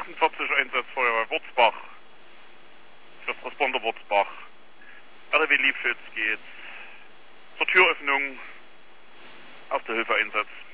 48 Einsatzfeuerwehr Wurzbach, First Responder Wurzbach, RW Liebschütz geht zur Türöffnung auf der Hilfeeinsatz.